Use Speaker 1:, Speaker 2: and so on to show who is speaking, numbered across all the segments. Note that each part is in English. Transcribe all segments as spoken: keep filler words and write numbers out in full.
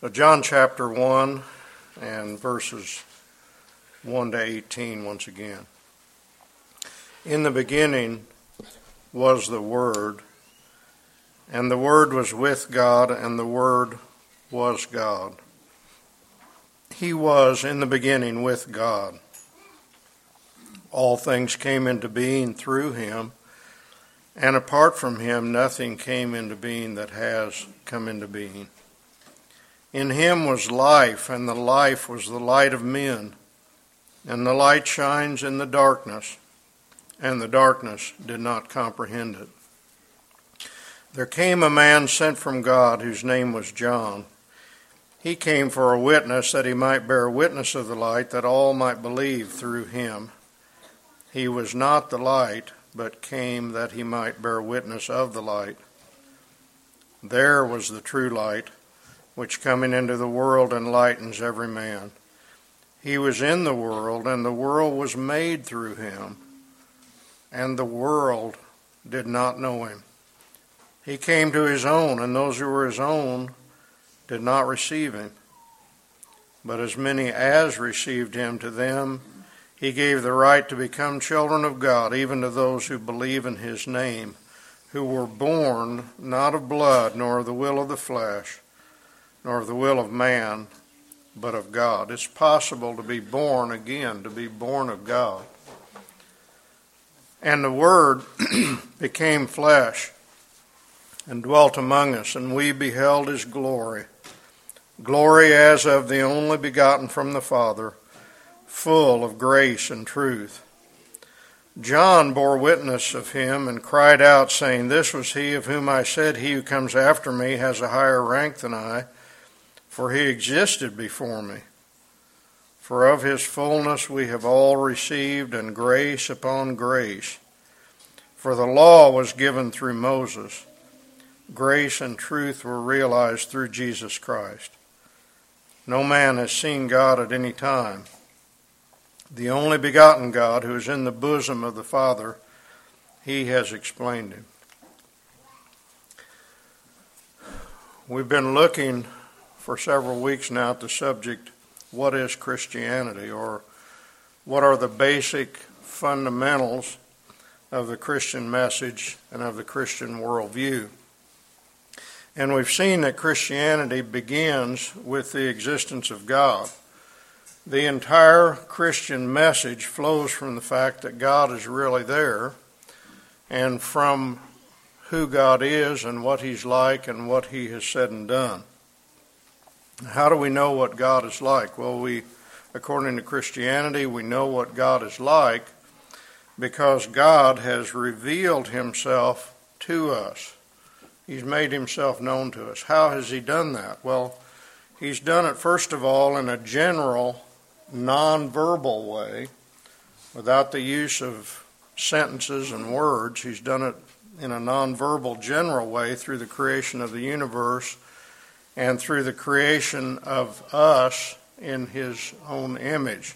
Speaker 1: John chapter one and verses one to eighteen once again. In the beginning was the Word, and the Word was with God, and the Word was God. He was in the beginning with God. All things came into being through him, and apart from him nothing came into being that has come into being. In him was life, and the life was the light of men. And the light shines in the darkness, and the darkness did not comprehend it. There came a man sent from God, whose name was John. He came for a witness, that he might bear witness of the light, that all might believe through him. He was not the light, but came that he might bear witness of the light. There was the true light, which coming into the world enlightens every man. He was in the world, and the world was made through him, and the world did not know him. He came to his own, and those who were his own did not receive him. But as many as received him, to them he gave the right to become children of God, even to those who believe in his name, who were born not of blood, nor of the will of the flesh, nor of the will of man, but of God. It's possible to be born again, to be born of God. And the Word became flesh and dwelt among us, and we beheld his glory, glory as of the only begotten from the Father, full of grace and truth. John bore witness of him and cried out, saying, This was he of whom I said, He who comes after me has a higher rank than I, for he existed before me. For of his fullness we have all received, and grace upon grace. For the law was given through Moses. Grace and truth were realized through Jesus Christ. No man has seen God at any time. The only begotten God, who is in the bosom of the Father, he has explained him. We've been looking for several weeks now at the subject, what is Christianity, or what are the basic fundamentals of the Christian message and of the Christian worldview. And we've seen that Christianity begins with the existence of God. The entire Christian message flows from the fact that God is really there, and from who God is and what he's like and what he has said and done. How do we know what God is like? Well, we, according to Christianity, we know what God is like because God has revealed himself to us. He's made himself known to us. How has he done that? Well, he's done it, first of all, in a general, non-verbal way, without the use of sentences and words. He's done it in a non-verbal, general way through the creation of the universe and through the creation of us in his own image.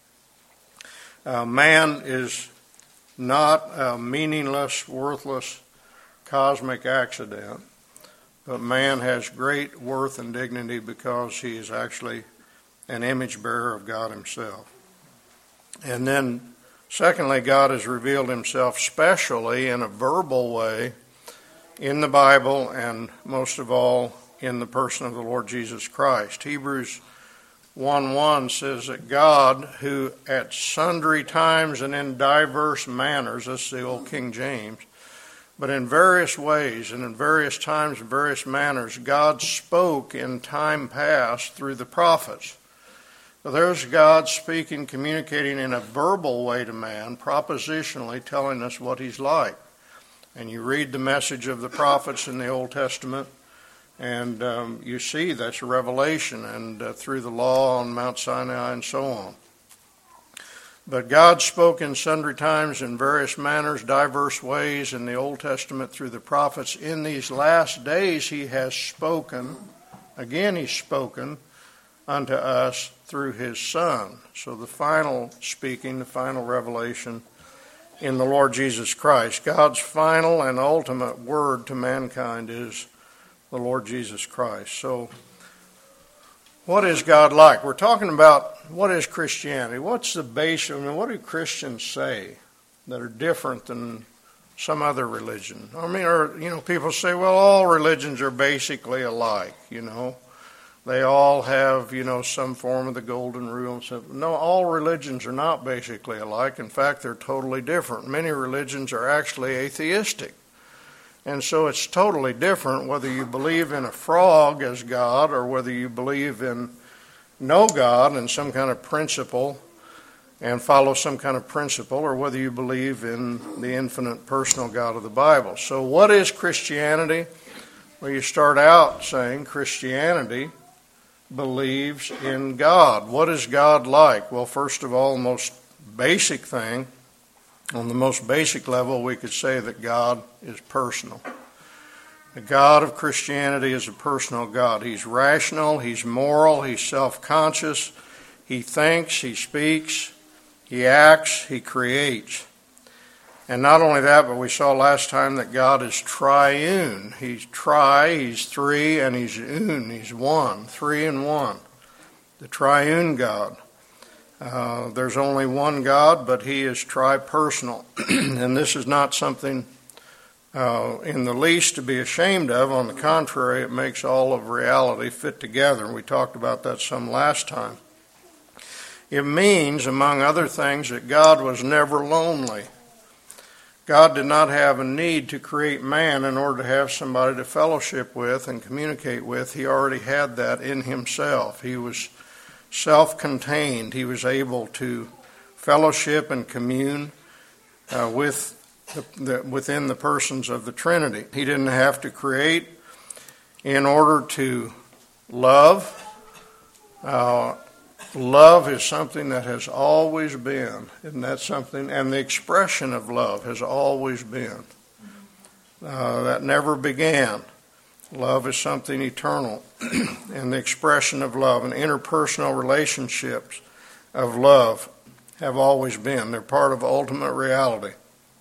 Speaker 1: Uh, man is not a meaningless, worthless, cosmic accident, but man has great worth and dignity because he is actually an image bearer of God himself. And then, secondly, God has revealed himself specially in a verbal way in the Bible, and most of all in the person of the Lord Jesus Christ. Hebrews one one says that God, who at sundry times and in diverse manners, that's the old King James, but in various ways and in various times and various manners, God spoke in time past through the prophets. So there's God speaking, communicating in a verbal way to man, propositionally telling us what he's like. And you read the message of the prophets in the Old Testament, and um, you see that's a revelation, and uh, through the law on Mount Sinai and so on. But God spoke in sundry times in various manners, diverse ways in the Old Testament through the prophets. In these last days he has spoken, again he's spoken, unto us through his Son. So the final speaking, the final revelation in the Lord Jesus Christ. God's final and ultimate word to mankind is the Lord Jesus Christ. So What is God like? We're talking about what is Christianity. What's the base? I mean, what do Christians say that are different than some other religion? I mean, or, you know, people say, well, all religions are basically alike, you know. They all have, you know, some form of the golden rule. So, no, all religions are not basically alike. In fact, they're totally different. Many religions are actually atheistic. And so it's totally different whether you believe in a frog as God or whether you believe in no God and some kind of principle and follow some kind of principle, or whether you believe in the infinite personal God of the Bible. So what is Christianity? Well, you start out saying Christianity believes in God. What is God like? Well, first of all, the most basic thing, on the most basic level, we could say that God is personal. The God of Christianity is a personal God. He's rational, he's moral, he's self-conscious, he thinks, he speaks, he acts, he creates. And not only that, but we saw last time that God is triune. He's tri, he's three, and he's un, he's one, three and one. The triune God. Uh, there's only one God, but he is tri-personal. And this is not something uh, in the least to be ashamed of. On the contrary, it makes all of reality fit together. We talked about that some last time. It means, among other things, that God was never lonely. God did not have a need to create man in order to have somebody to fellowship with and communicate with. He already had that in himself. He was self-contained. He was able to fellowship and commune uh, with the, the, within the persons of the Trinity. He didn't have to create in order to love. Uh, love is something that has always been. Isn't that something? And the expression of love has always been. Uh, that never began. Love is something eternal, and the expression of love and interpersonal relationships of love have always been. They're part of ultimate reality.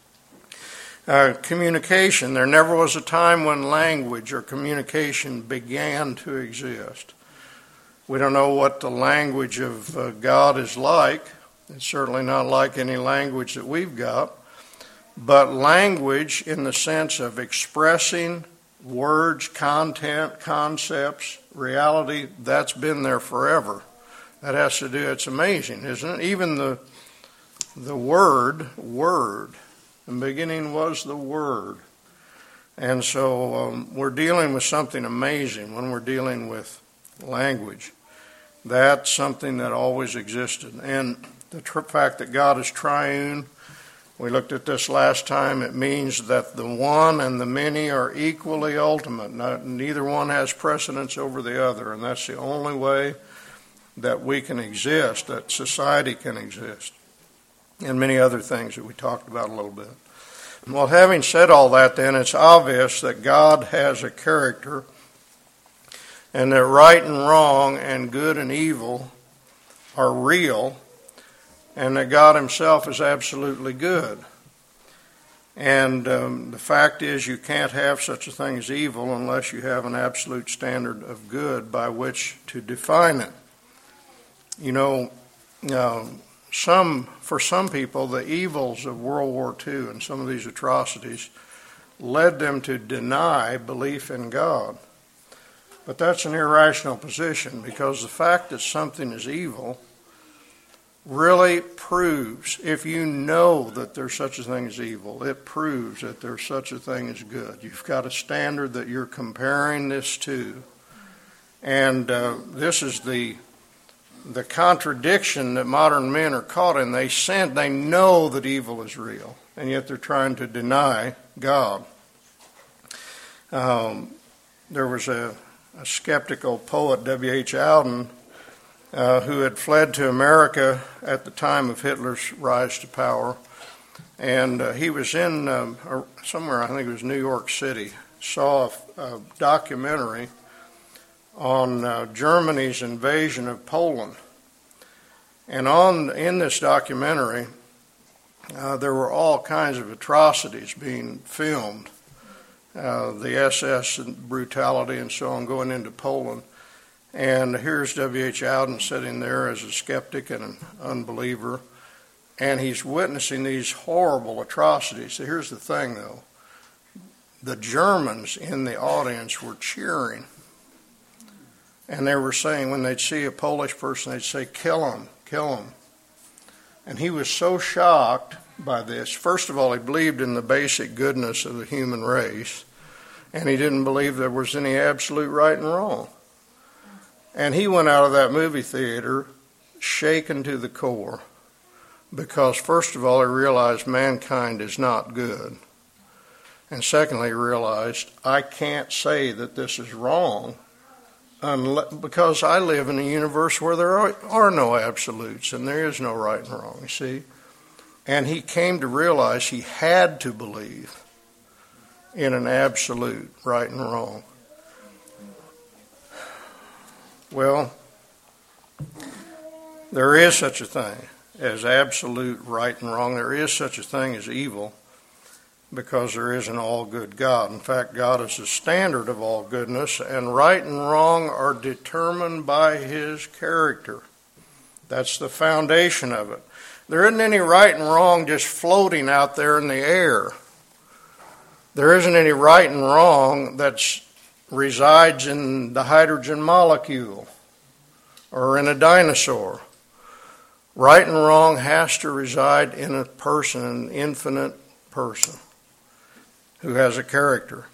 Speaker 1: Uh, communication, there never was a time when language or communication began to exist. We don't know what the language of uh, God is like. It's certainly not like any language that we've got, but language in the sense of expressing words, content, concepts, reality, that's been there forever. That has to do, it's amazing, isn't it? Even the the word, word, the beginning was the Word. And so um, we're dealing with something amazing when we're dealing with language. That's something that always existed. And the tr- fact that God is triune, we looked at this last time, it means that the one and the many are equally ultimate. Not, neither one has precedence over the other, and that's the only way that we can exist, that society can exist, and many other things that we talked about a little bit. Well, having said all that, then, it's obvious that God has a character, and that right and wrong and good and evil are real, and that God himself is absolutely good. And um, the fact is, you can't have such a thing as evil unless you have an absolute standard of good by which to define it. You know, uh, some for some people, the evils of World War Two and some of these atrocities led them to deny belief in God. But that's an irrational position, because the fact that something is evil really proves, if you know that there's such a thing as evil, it proves that there's such a thing as good. You've got a standard that you're comparing this to. And uh, this is the the contradiction that modern men are caught in. They sin, they know that evil is real, and yet they're trying to deny God. Um, there was a, a skeptical poet, W H Auden, Uh, who had fled to America at the time of Hitler's rise to power. And uh, he was in um, somewhere, I think it was New York City, saw a, a documentary on uh, Germany's invasion of Poland. And on in this documentary, uh, there were all kinds of atrocities being filmed. Uh, the S S and brutality and so on going into Poland. And here's W H Auden sitting there as a skeptic and an unbeliever, and he's witnessing these horrible atrocities. So here's the thing, though. The Germans in the audience were cheering. And they were saying, when they'd see a Polish person, they'd say, kill him, kill him. And he was so shocked by this. First of all, he believed in the basic goodness of the human race, and he didn't believe there was any absolute right and wrong. And he went out of that movie theater shaken to the core because, first of all, he realized mankind is not good. And secondly, he realized, I can't say that this is wrong unless, because I live in a universe where there are, are no absolutes and there is no right and wrong, you see. And he came to realize he had to believe in an absolute right and wrong. Well, there is such a thing as absolute right and wrong. There is such a thing as evil because there is an all-good God. In fact, God is the standard of all goodness, and right and wrong are determined by His character. That's the foundation of it. There isn't any right and wrong just floating out there in the air. There isn't any right and wrong that's resides in the hydrogen molecule or in a dinosaur. Right and wrong has to reside in a person, an infinite person who has a character.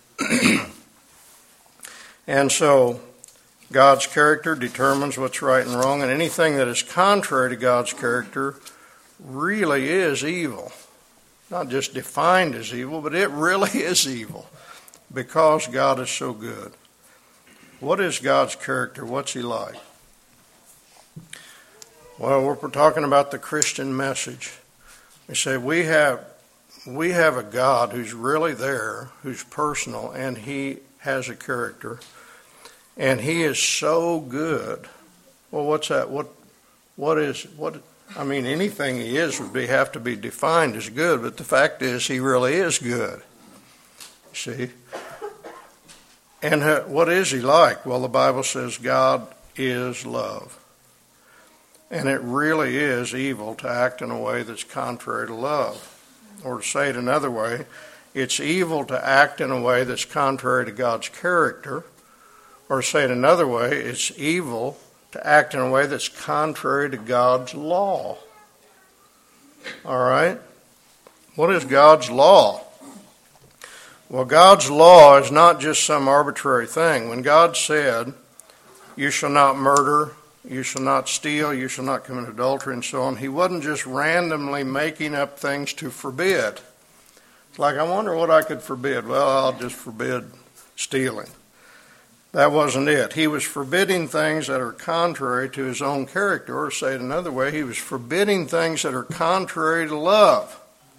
Speaker 1: And so God's character determines what's right and wrong, and anything that is contrary to God's character really is evil. Not just defined as evil, but it really is evil. Because God is so good. What is God's character? What's He like? Well, we're talking about the Christian message. We say we have we have a God who's really there, who's personal, and He has a character. And He is so good. Well, what's that? What what is what I mean, anything He is would be have to be defined as good, but the fact is He really is good. See? And what is He like? Well, the Bible says God is love. And it really is evil to act in a way that's contrary to love. Or to say it another way, it's evil to act in a way that's contrary to God's character. Or to say it another way, it's evil to act in a way that's contrary to God's law. All right? What is God's law? Well, God's law is not just some arbitrary thing. When God said, you shall not murder, you shall not steal, you shall not commit adultery, and so on, He wasn't just randomly making up things to forbid. It's like, I wonder what I could forbid. Well, I'll just forbid stealing. That wasn't it. He was forbidding things that are contrary to His own character, or say it another way, He was forbidding things that are contrary to love.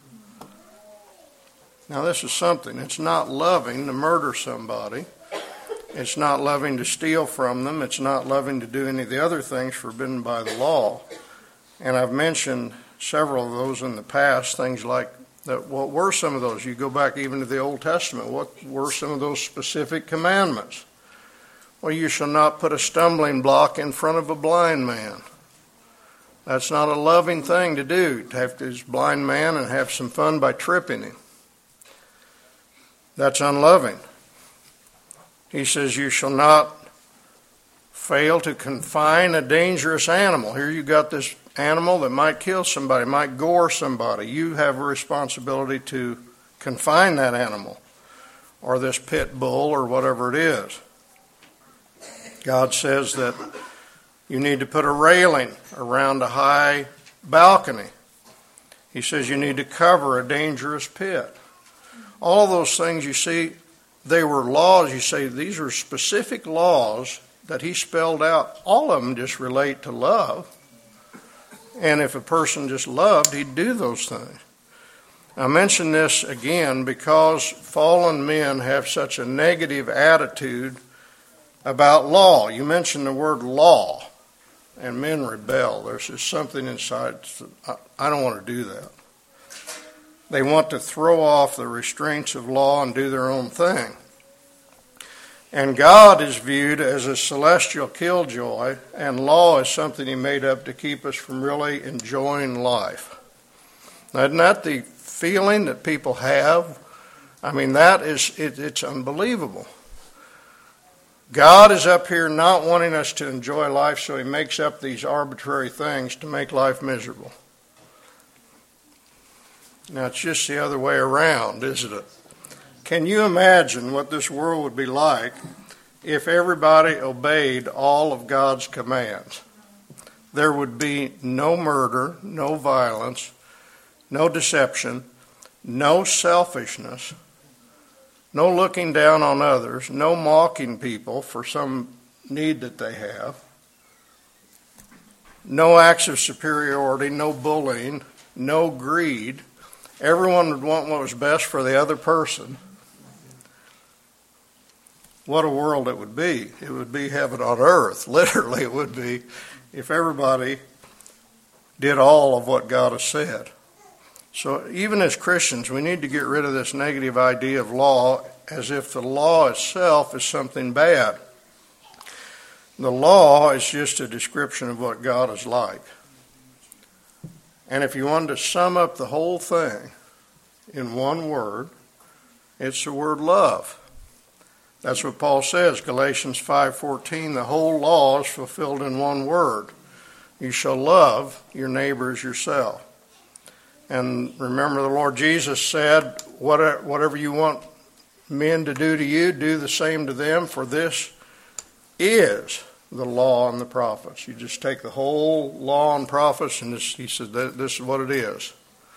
Speaker 1: Now, this is something. It's not loving to murder somebody. It's not loving to steal from them. It's not loving to do any of the other things forbidden by the law. And I've mentioned several of those in the past, things like that. What were some of those? You go back even to the Old Testament. What were some of those specific commandments? Well, you shall not put a stumbling block in front of a blind man. That's not a loving thing to do, to have this blind man and have some fun by tripping him. That's unloving. He says you shall not fail to confine a dangerous animal. Here you got this animal that might kill somebody, might gore somebody. You have a responsibility to confine that animal, or this pit bull, or whatever it is. God says that you need to put a railing around a high balcony. He says you need to cover a dangerous pit. All of those things, you see, they were laws. You say these are specific laws that He spelled out. All of them just relate to love. And if a person just loved, he'd do those things. I mention this again because fallen men have such a negative attitude about law. You mentioned the word law, and men rebel. There's just something inside. I don't want to do that. They want to throw off the restraints of law and do their own thing. And God is viewed as a celestial killjoy, and law is something he made up to keep us from really enjoying life. Now, isn't that the feeling that people have? I mean, that is, it, it's unbelievable. God is up here not wanting us to enjoy life, so he makes up these arbitrary things to make life miserable. Now, it's just the other way around, isn't it? Can you imagine what this world would be like if everybody obeyed all of God's commands? There would be no murder, no violence, no deception, no selfishness, no looking down on others, no mocking people for some need that they have, no acts of superiority, no bullying, no greed. Everyone would want what was best for the other person. What a world it would be. It would be heaven on earth. Literally, it would be if everybody did all of what God has said. So even as Christians, we need to get rid of this negative idea of law as if the law itself is something bad. The law is just a description of what God is like. And if you wanted to sum up the whole thing in one word, it's the word love. That's what Paul says, Galatians five fourteen, the whole law is fulfilled in one word. You shall love your neighbor as yourself. And remember, the Lord Jesus said, whatever you want men to do to you, do the same to them, for this is the law and the prophets. You just take the whole law and prophets, and this, he said, this is what it is.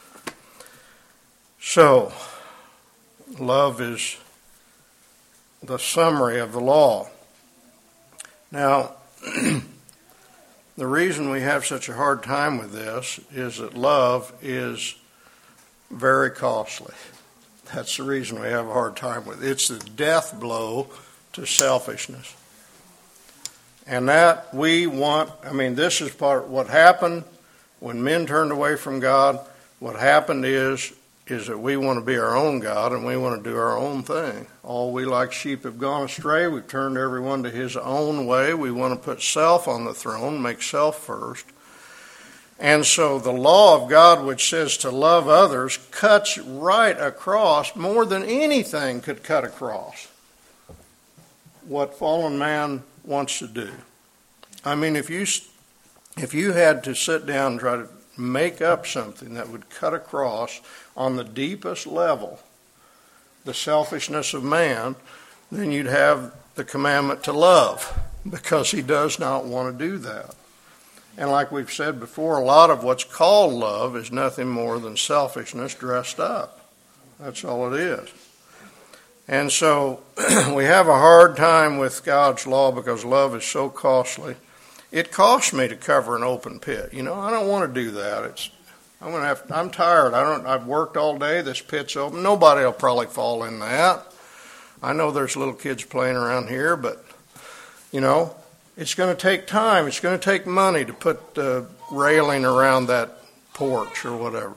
Speaker 1: So, love is the summary of the law. Now, the reason we have such a hard time with this is that love is very costly. That's the reason we have a hard time with it. It's the death blow to selfishness. And that we want, I mean, this is part what happened when men turned away from God. What happened is is that we want to be our own God and we want to do our own thing. All we like sheep have gone astray. We've turned everyone to his own way. We want to put self on the throne, make self first. And so the law of God, which says to love others, cuts right across, more than anything could cut across, what fallen man wants to do. I mean, if you if you had to sit down and try to make up something that would cut across on the deepest level the selfishness of man, then you'd have the commandment to love, because he does not want to do that. And like we've said before, a lot of what's called love is nothing more than selfishness dressed up. That's all it is. And so we have a hard time with God's law because love is so costly. It costs me to cover an open pit. You know, I don't want to do that. It's I'm gonna have. I'm tired. I don't. I've worked all day. This pit's open. Nobody will probably fall in that. I know there's little kids playing around here, but you know, it's going to take time. It's going to take money to put the railing around that porch or whatever.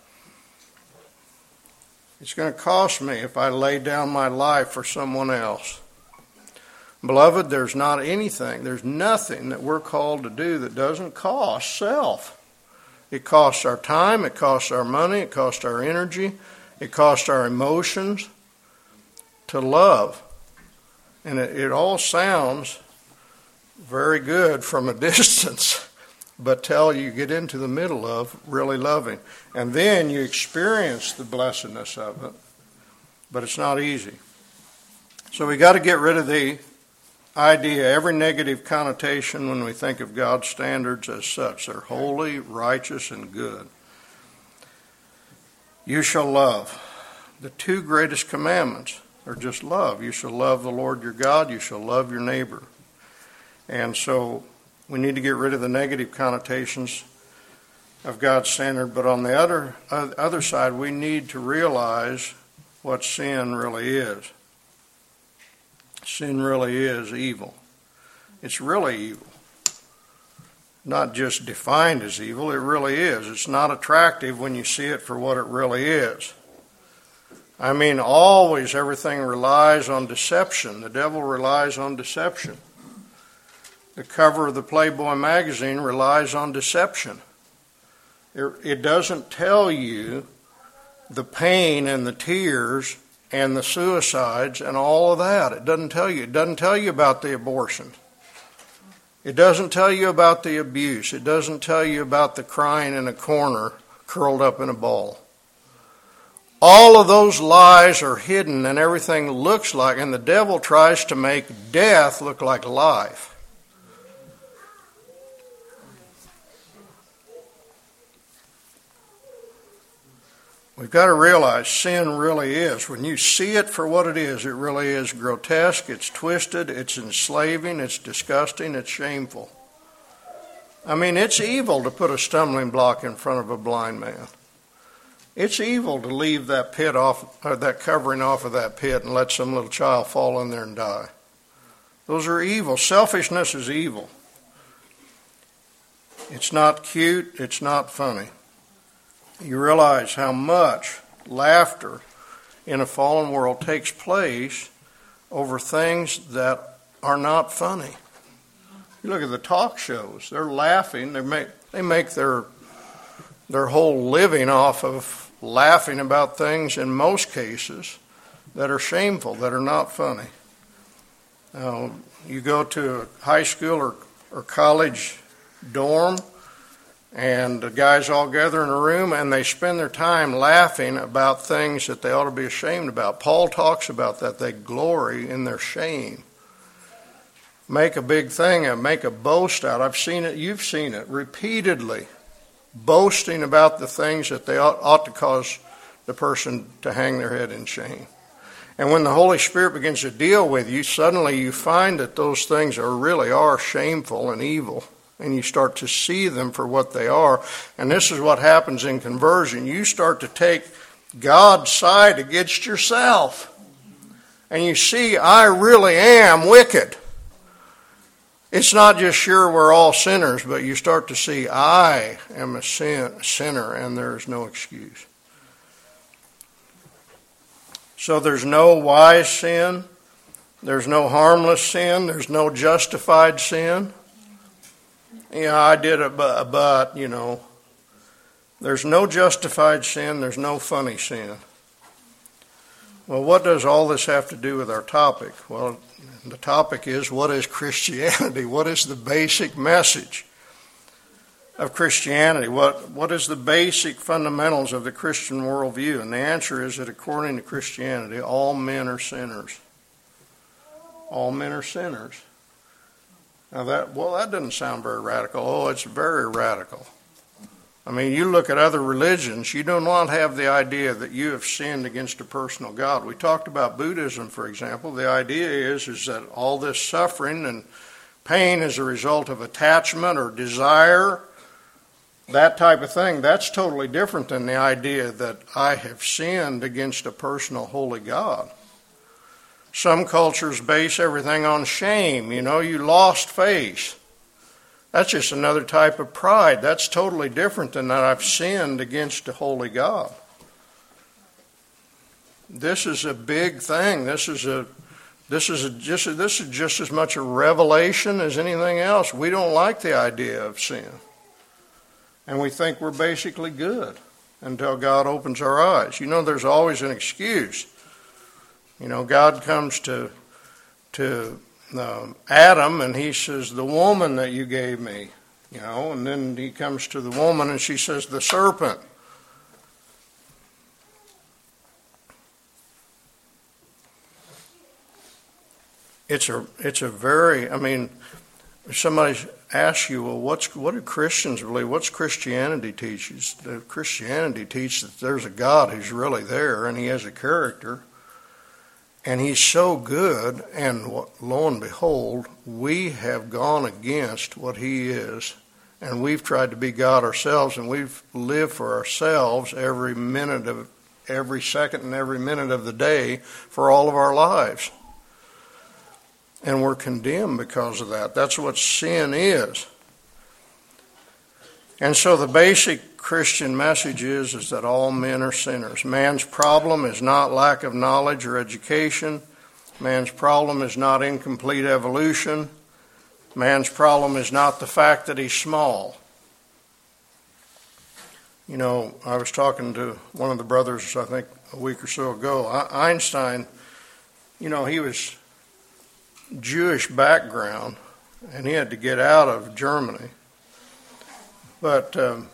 Speaker 1: It's going to cost me if I lay down my life for someone else. Beloved, there's not anything, there's nothing that we're called to do that doesn't cost self. It costs our time, it costs our money, it costs our energy, it costs our emotions to love. And it, it all sounds very good from a distance, but till you get into the middle of really loving. And then you experience the blessedness of it, but it's not easy. So we got to get rid of the idea, every negative connotation when we think of God's standards as such. They're holy, righteous, and good. You shall love. The two greatest commandments are just love. You shall love the Lord your God. You shall love your neighbor. And so we need to get rid of the negative connotations of God's standard. But on the other, other side, we need to realize what sin really is. Sin really is evil. It's really evil. Not just defined as evil, it really is. It's not attractive when you see it for what it really is. I mean, always everything relies on deception. The devil relies on deception. The cover of the Playboy magazine relies on deception. It, it doesn't tell you the pain and the tears and the suicides and all of that. It doesn't tell you. It doesn't tell you about the abortion. It doesn't tell you about the abuse. It doesn't tell you about the crying in a corner curled up in a ball. All of those lies are hidden and everything looks like, and the devil tries to make death look like life. We've got to realize sin really is. When you see it for what it is, it really is grotesque, it's twisted, it's enslaving, it's disgusting, it's shameful. I mean, it's evil to put a stumbling block in front of a blind man. It's evil to leave that pit off, or that covering off of that pit and let some little child fall in there and die. Those are evil. Selfishness is evil. It's not cute, it's not funny. You realize how much laughter in a fallen world takes place over things that are not funny. You look at the talk shows, they're laughing, they make they make their their whole living off of laughing about things in most cases that are shameful, that are not funny. Now, you go to a high school or, or college dorm, and the guys all gather in a room and they spend their time laughing about things that they ought to be ashamed about. Paul talks about that. They glory in their shame. Make a big thing and make a boast out. I've seen it, you've seen it repeatedly. Boasting about the things that they ought, ought to cause the person to hang their head in shame. And when the Holy Spirit begins to deal with you, suddenly you find that those things are really are shameful and evil. And you start to see them for what they are. And this is what happens in conversion. You start to take God's side against yourself. And you see, I really am wicked. It's not just sure we're all sinners, but you start to see, I am a sin, sinner and there is no excuse. So there's no wise sin. There's no harmless sin. There's no justified sin. Yeah, I did it, but, but, you know, there's no justified sin, there's no funny sin. Well, what does all this have to do with our topic? Well, the topic is, what is Christianity? What is the basic message of Christianity? What, what is the basic fundamentals of the Christian worldview? And the answer is that according to Christianity, all men are sinners. All men are sinners. Now that, well, that doesn't sound very radical. Oh, it's very radical. I mean, you look at other religions, you do not have the idea that you have sinned against a personal God. We talked about Buddhism, for example. The idea is, is that all this suffering and pain is a result of attachment or desire, that type of thing. That's totally different than the idea that I have sinned against a personal holy God. Some cultures base everything on shame. You know, you lost face. That's just another type of pride. That's totally different than that I've sinned against a holy God. This is a big thing. This is a this is a, just this is just as much a revelation as anything else. We don't like the idea of sin, and we think we're basically good until God opens our eyes. You know, there's always an excuse. You know, God comes to to um, Adam and he says, the woman that you gave me, you know, and then he comes to the woman and she says, the serpent. It's a it's a very, I mean, if somebody asks you, well, what's what do Christians believe? What's Christianity teaches? The Christianity teaches that there's a God who's really there and he has a character. And he's so good, and lo and behold, we have gone against what he is. And we've tried to be God ourselves, and we've lived for ourselves every minute of, every second and every minute of the day for all of our lives. And we're condemned because of that. That's what sin is. And so the basic Christian message is, is that all men are sinners. Man's problem is not lack of knowledge or education. Man's problem is not incomplete evolution. Man's problem is not the fact that he's small. You know, I was talking to one of the brothers, I think, a week or so ago. Einstein, you know, he was Jewish background, and he had to get out of Germany. But um,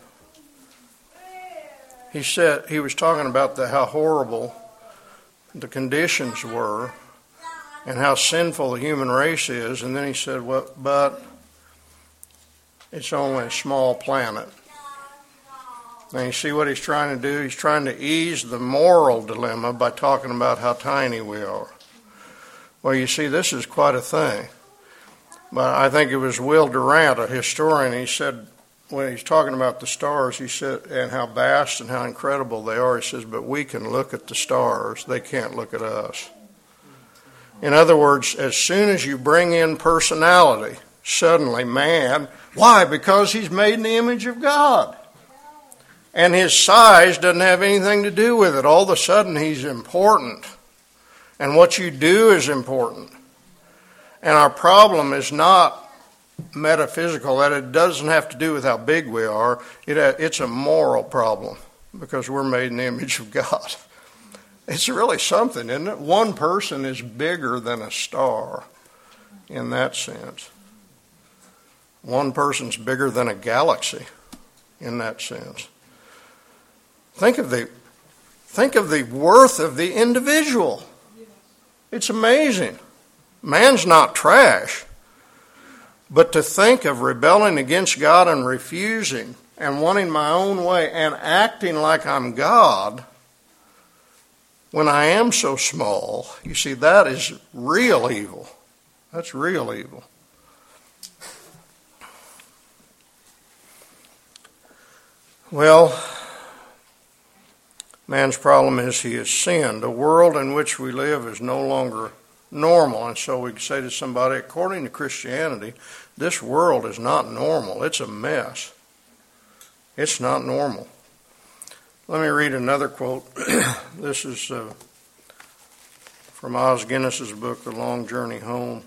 Speaker 1: he said, he was talking about the, how horrible the conditions were and how sinful the human race is. And then he said, well, but it's only a small planet. Now you see what he's trying to do? He's trying to ease the moral dilemma by talking about how tiny we are. Well, you see, this is quite a thing. But I think it was Will Durant, a historian, he said, when he's talking about the stars, he said, and how vast and how incredible they are, he says, but we can look at the stars, they can't look at us. In other words, as soon as you bring in personality, suddenly man, why? Because he's made in the image of God. And his size doesn't have anything to do with it. All of a sudden he's important. And what you do is important. And our problem is not metaphysical, that it doesn't have to do with how big we are. It, it's a moral problem because we're made in the image of God. It's really something, isn't it? One person is bigger than a star in that sense. One person's bigger than a galaxy in that sense. Think of the, think of the worth of the individual. It's amazing. Man's not trash. But to think of rebelling against God and refusing and wanting my own way and acting like I'm God when I am so small, you see, that is real evil. That's real evil. Well, man's problem is he has sinned. The world in which we live is no longer normal. And so we can say to somebody, according to Christianity, this world is not normal. It's a mess. It's not normal. Let me read another quote. This is uh, from Os Guinness's book, The Long Journey Home,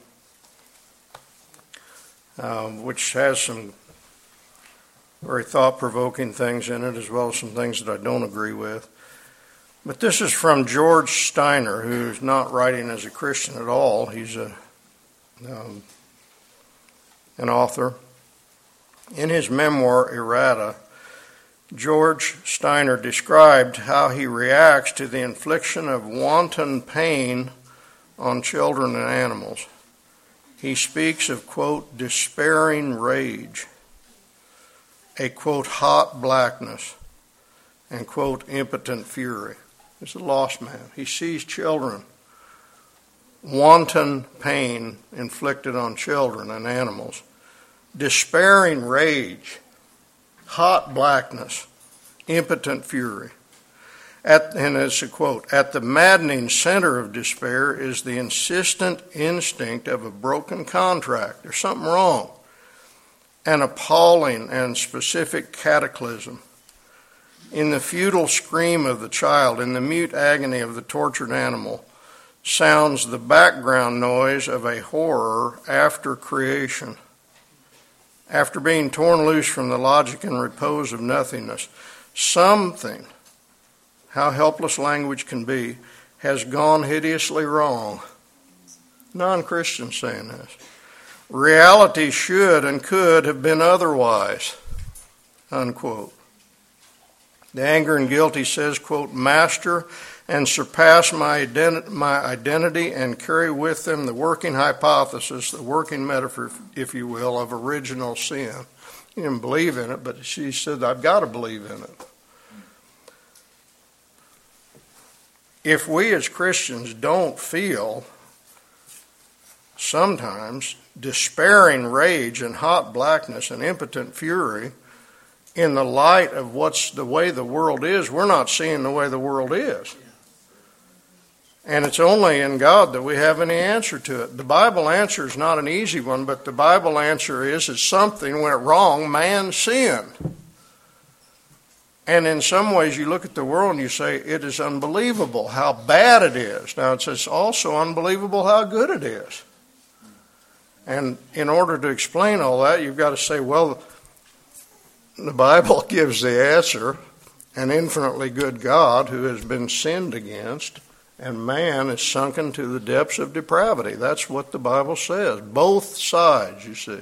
Speaker 1: uh, which has some very thought-provoking things in it, as well as some things that I don't agree with. But this is from George Steiner, who's not writing as a Christian at all. He's a um, an author. In his memoir, Errata, George Steiner described how he reacts to the infliction of wanton pain on children and animals. He speaks of, quote, despairing rage, a, quote, hot blackness, and, quote, impotent fury. He's a lost man. He sees children, wanton pain inflicted on children and animals, despairing rage, hot blackness, impotent fury. At, and it's a quote, at the maddening center of despair is the insistent instinct of a broken contract. There's something wrong. An appalling and specific cataclysm. In the futile scream of the child, in the mute agony of the tortured animal, sounds the background noise of a horror after creation. After being torn loose from the logic and repose of nothingness, something, how helpless language can be, has gone hideously wrong. Non-Christians saying this. Reality should and could have been otherwise, unquote. The anger and guilt, he says, quote, master and surpass my, identi- my identity and carry with them the working hypothesis, the working metaphor, if you will, of original sin. He didn't believe in it, but she said, I've got to believe in it. If we as Christians don't feel sometimes despairing rage and hot blackness and impotent fury in the light of what's the way the world is, we're not seeing the way the world is. And it's only in God that we have any answer to it. The Bible answer is not an easy one, but the Bible answer is that something went wrong, man sinned. And in some ways you look at the world and you say, it is unbelievable how bad it is. Now it's also unbelievable how good it is. And in order to explain all that, you've got to say, well, the Bible gives the answer. An infinitely good God who has been sinned against, and man is sunken to the depths of depravity. That's what the Bible says. Both sides, you see.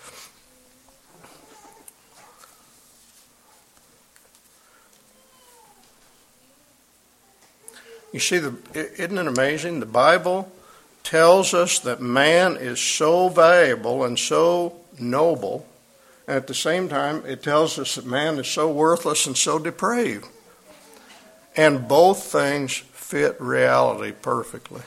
Speaker 1: You see, the, isn't it amazing? The Bible tells us that man is so valuable and so noble. And at the same time, it tells us that man is so worthless and so depraved. And both things fit reality perfectly.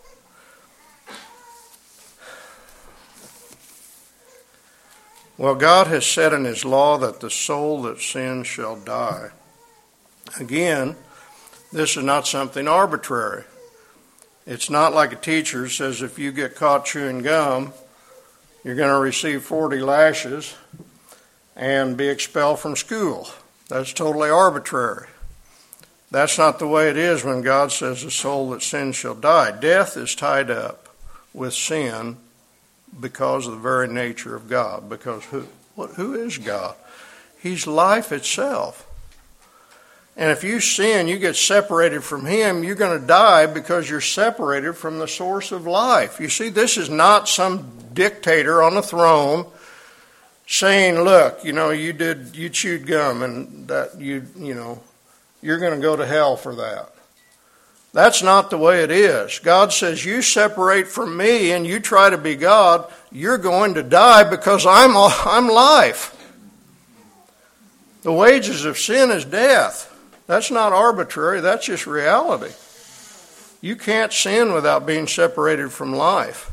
Speaker 1: Well, God has said in his law that the soul that sins shall die. Again, this is not something arbitrary. It's not like a teacher says if you get caught chewing gum, you're going to receive forty lashes and be expelled from school. That's totally arbitrary. That's not the way it is when God says the soul that sins shall die. Death is tied up with sin because of the very nature of God. Because who, what, who is God? He's life itself. And if you sin, you get separated from him, you're going to die because you're separated from the source of life. You see, this is not some dictator on a throne saying, look, you know, you did, you chewed gum and that you, you know, you're going to go to hell for that. That's not the way it is. God says, you separate from me and you try to be God, you're going to die because I'm, I'm life. The wages of sin is death. That's not arbitrary, that's just reality. You can't sin without being separated from life.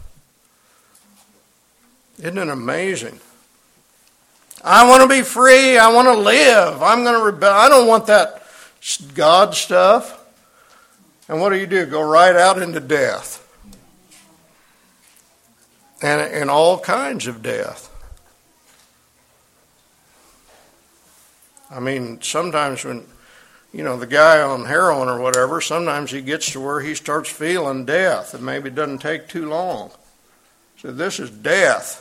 Speaker 1: Isn't it amazing? I want to be free. I want to live. I'm going to rebel. I don't want that God stuff. And what do you do? Go right out into death. And, and all kinds of death. I mean, sometimes when, you know, the guy on heroin or whatever, sometimes he gets to where he starts feeling death. And maybe it doesn't take too long. So this is death.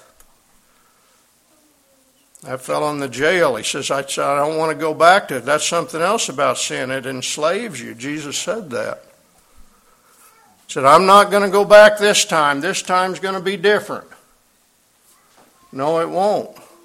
Speaker 1: That fellow in the jail, he says, I, I don't want to go back to it. That's something else about sin. It enslaves you. Jesus said that. He said, I'm not going to go back this time. This time's going to be different. No, it won't.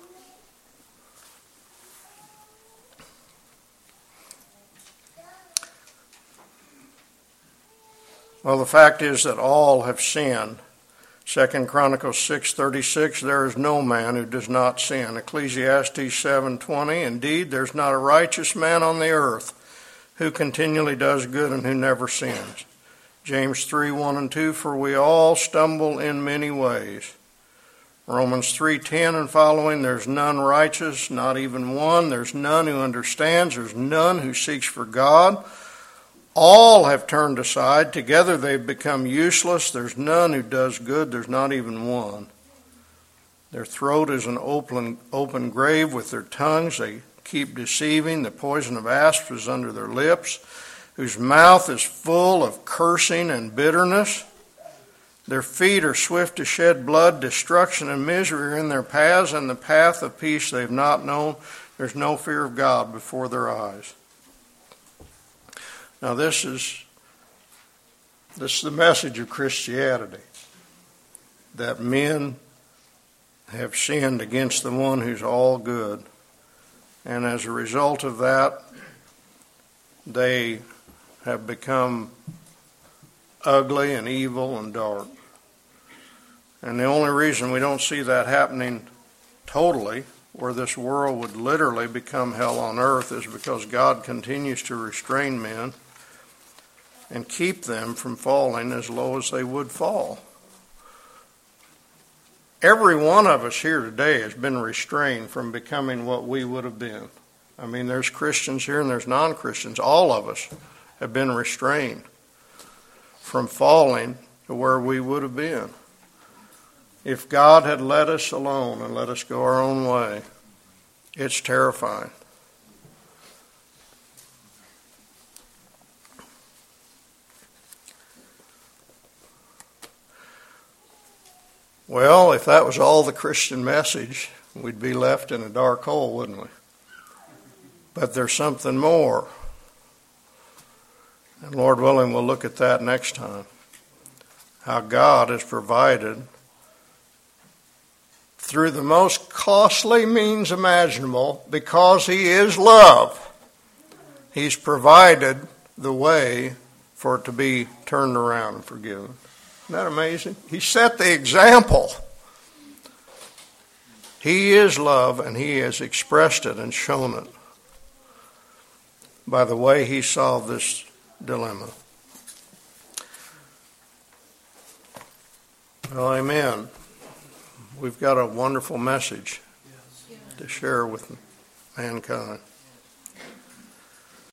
Speaker 1: Well, the fact is that all have sinned. Second Chronicles six thirty-six, there is no man who does not sin. Ecclesiastes seven twenty, indeed, there's not a righteous man on the earth who continually does good and who never sins. James three one and two, for we all stumble in many ways. Romans three ten and following, there's none righteous, not even one. There's none who understands. There's none who seeks for God. All have turned aside. Together they've become useless. There's none who does good. There's not even one. Their throat is an open, open grave. With their tongues they keep deceiving. The poison of asps is under their lips, whose mouth is full of cursing and bitterness. Their feet are swift to shed blood. Destruction and misery are in their paths, and the path of peace they've not known. There's no fear of God before their eyes. Now this is, this is the message of Christianity, that men have sinned against the one who's all good. And as a result of that, they have become ugly and evil and dark. And the only reason we don't see that happening totally, where this world would literally become hell on earth, is because God continues to restrain men and keep them from falling as low as they would fall. Every one of us here today has been restrained from becoming what we would have been. I mean, there's Christians here and there's non-Christians. All of us have been restrained from falling to where we would have been. If God had let us alone and let us go our own way, it's terrifying. Well, if that was all the Christian message, we'd be left in a dark hole, wouldn't we? But there's something more. And Lord willing, we'll look at that next time. How God has provided through the most costly means imaginable, because He is love. He's provided the way for it to be turned around and forgiven. Isn't that amazing? He set the example. He is love, and He has expressed it and shown it by the way He solved this dilemma. Well, amen. We've got a wonderful message to share with mankind.